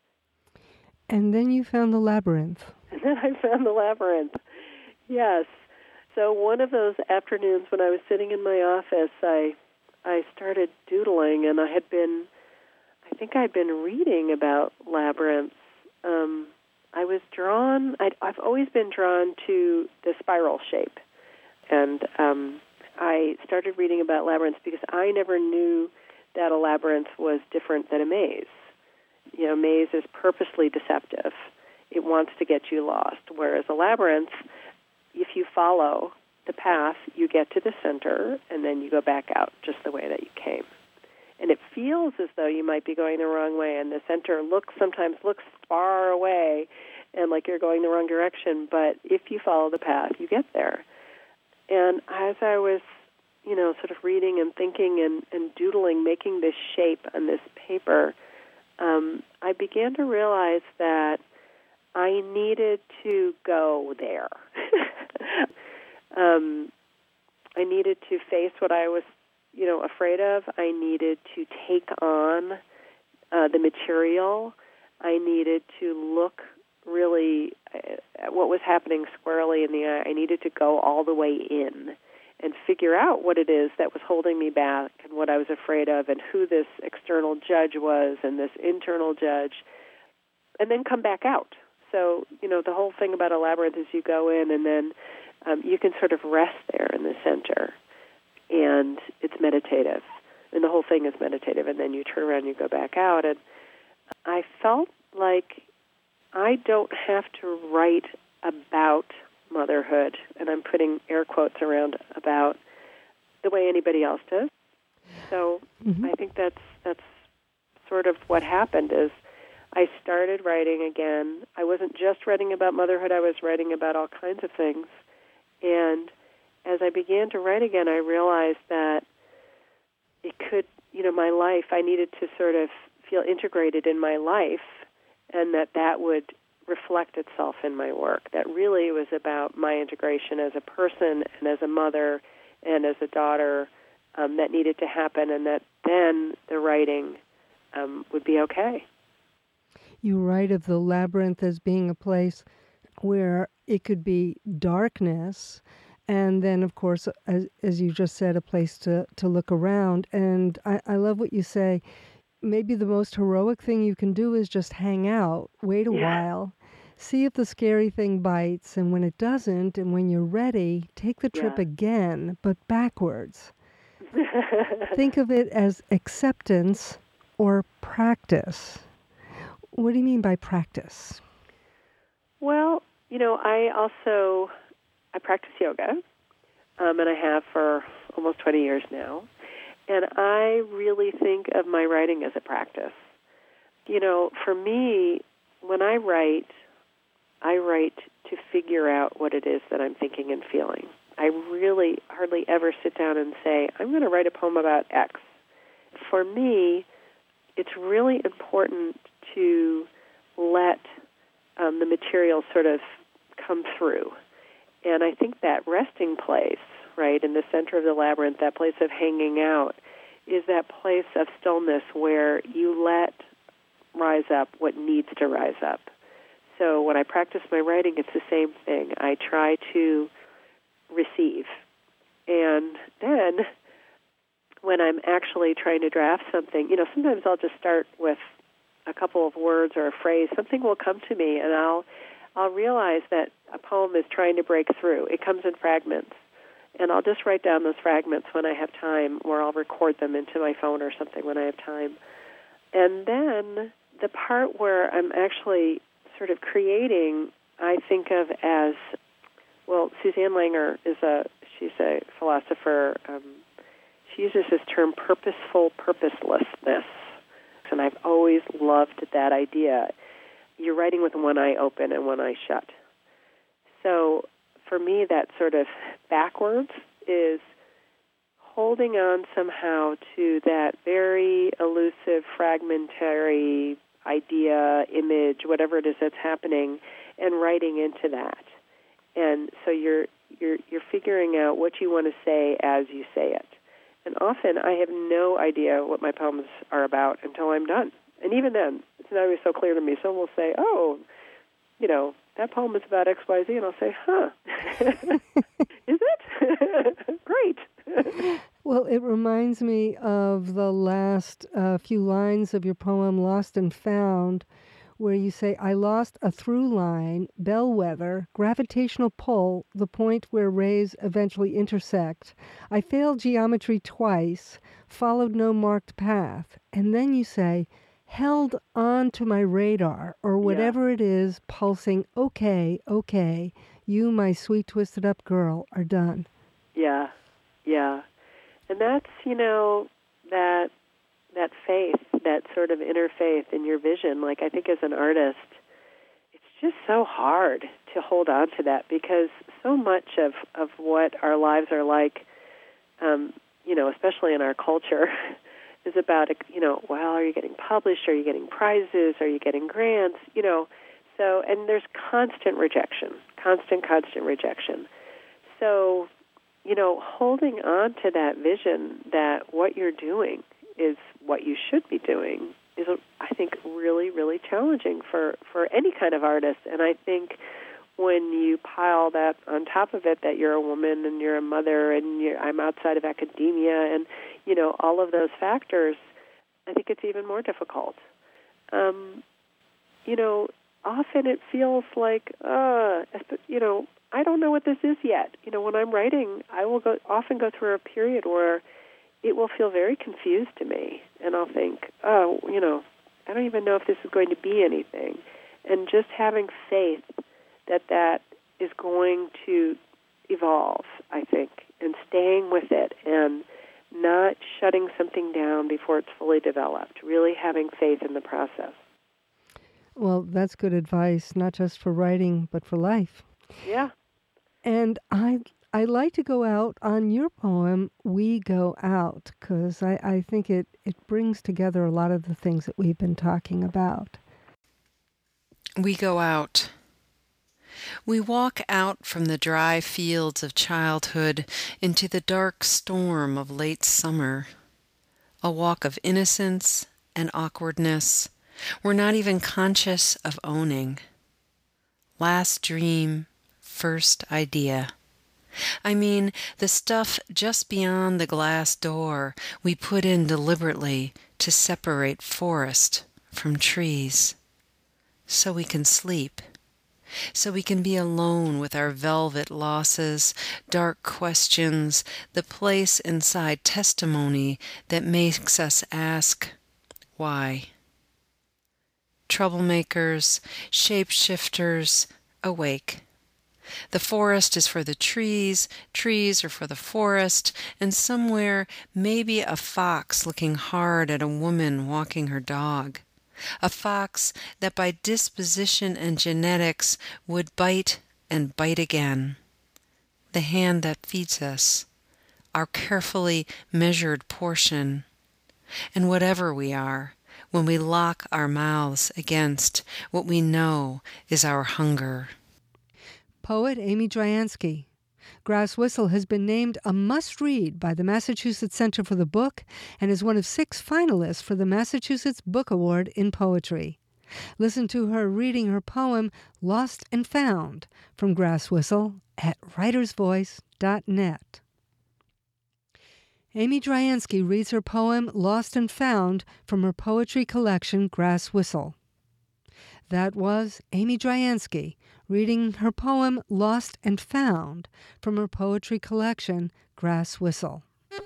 And then you found the labyrinth. And then I found the labyrinth. Yes. So one of those afternoons when I was sitting in my office, I started doodling, and I think I'd been reading about labyrinths I was drawn, I've always been drawn to the spiral shape. And I started reading about labyrinths because I never knew that a labyrinth was different than a maze. You know, maze is purposely deceptive. It wants to get you lost, whereas a labyrinth, if you follow the path, you get to the center, and then you go back out just the way that you came. And it feels as though you might be going the wrong way, and the center sometimes looks far away and like you're going the wrong direction, but if you follow the path, you get there. And as I was, sort of reading and thinking and doodling, making this shape on this paper, I began to realize that I needed to go there. I needed to face what I was, afraid of. I needed to take on the material. I needed to look really at what was happening squarely in the eye. I needed to go all the way in and figure out what it is that was holding me back and what I was afraid of and who this external judge was and this internal judge, and then come back out. So, the whole thing about a labyrinth is you go in and then you can sort of rest there in the center, and it's meditative. And the whole thing is meditative, and then you turn around and you go back out. And I felt like I don't have to write about motherhood, and I'm putting air quotes around about, the way anybody else does. So I think that's sort of what happened is I started writing again. I wasn't just writing about motherhood, I was writing about all kinds of things. And as I began to write again, I realized that it could, my life, I needed to sort of feel integrated in my life, and that would reflect itself in my work. That really was about my integration as a person and as a mother and as a daughter that needed to happen, and that then the writing would be okay. You write of the labyrinth as being a place where it could be darkness, and then, of course, as you just said, a place to look around. And I love what you say. Maybe the most heroic thing you can do is just hang out, wait a while, see if the scary thing bites, and when it doesn't, and when you're ready, take the trip again, but backwards. Think of it as acceptance or practice. What do you mean by practice? Well, I practice yoga, and I have for almost 20 years now. And I really think of my writing as a practice. For me, when I write to figure out what it is that I'm thinking and feeling. I really hardly ever sit down and say, I'm going to write a poem about X. For me, it's really important to let the material sort of come through. And I think that resting place, right, in the center of the labyrinth, that place of hanging out, is that place of stillness where you let rise up what needs to rise up. So when I practice my writing, it's the same thing. I try to receive. And then when I'm actually trying to draft something, sometimes I'll just start with a couple of words or a phrase. Something will come to me, and I'll realize that a poem is trying to break through. It comes in fragments. And I'll just write down those fragments when I have time, or I'll record them into my phone or something when I have time. And then the part where I'm actually sort of creating, I think of as, Suzanne Langer she's a philosopher. She uses this term purposeful purposelessness. And I've always loved that idea. You're writing with one eye open and one eye shut. So for me, that sort of backwards is holding on somehow to that very elusive, fragmentary idea, image, whatever it is that's happening, and writing into that. And so you're figuring out what you want to say as you say it. And often I have no idea what my poems are about until I'm done. And even then, it's not always so clear to me. Someone will say, that poem is about X, Y, Z, and I'll say, is it? Great. Well, it reminds me of the last few lines of your poem, Lost and Found, where you say, I lost a through line, bellwether, gravitational pull, the point where rays eventually intersect. I failed geometry twice, followed no marked path. And then you say, held on to my radar, or whatever it is, pulsing, okay, you, my sweet twisted up girl, are done. Yeah. And that's, that faith, that sort of inner faith in your vision. Like, I think as an artist, it's just so hard to hold on to that, because so much of what our lives are like, especially in our culture, is about, well, are you getting published? Are you getting prizes? Are you getting grants? So, and there's constant rejection. So, holding on to that vision that what you're doing is what you should be doing is, I think, really, really challenging for any kind of artist. And I think when you pile that on top of it, that you're a woman and you're a mother and I'm outside of academia and, all of those factors, I think it's even more difficult. Often it feels like, I don't know what this is yet. When I'm writing, I will often go through a period where it will feel very confused to me, and I'll think, I don't even know if this is going to be anything. And just having faith that is going to evolve, I think, and staying with it and not shutting something down before it's fully developed, really having faith in the process. Well, that's good advice, not just for writing, but for life. Yeah. And I like to go out on your poem, We Go Out, because I think it brings together a lot of the things that we've been talking about. We go out. We walk out from the dry fields of childhood into the dark storm of late summer. A walk of innocence and awkwardness we're not even conscious of owning. Last dream, first idea. I mean, the stuff just beyond the glass door we put in deliberately to separate forest from trees. So we can sleep. So we can be alone with our velvet losses, dark questions, the place inside testimony that makes us ask, why? Troublemakers, shapeshifters, awake. The forest is for the trees are for the forest, and somewhere maybe a fox looking hard at a woman walking her dog. A fox that by disposition and genetics would bite and bite again. The hand that feeds us, our carefully measured portion. And whatever we are, when we lock our mouths against what we know is our hunger. Poet Amy Dryansky. Grass Whistle has been named a must-read by the Massachusetts Center for the Book and is one of 6 finalists for the Massachusetts Book Award in Poetry. Listen to her reading her poem Lost and Found from Grass Whistle at writersvoice.net. Amy Dryansky reads her poem Lost and Found from her poetry collection Grass Whistle. That was Amy Dryansky reading her poem Lost and Found from her poetry collection Grass Whistle.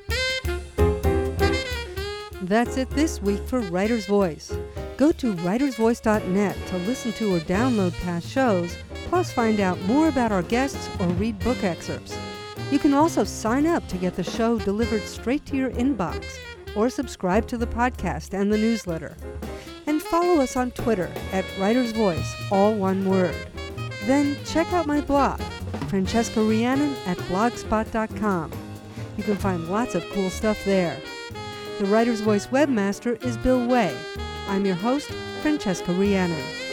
That's it this week for Writer's Voice. Go to writersvoice.net to listen to or download past shows, plus find out more about our guests or read book excerpts. You can also sign up to get the show delivered straight to your inbox or subscribe to the podcast and the newsletter. And follow us on Twitter at Writer's Voice, all one word. Then check out my blog, Francesca Rhiannon at blogspot.com. You can find lots of cool stuff there. The Writer's Voice webmaster is Bill Way. I'm your host, Francesca Rhiannon.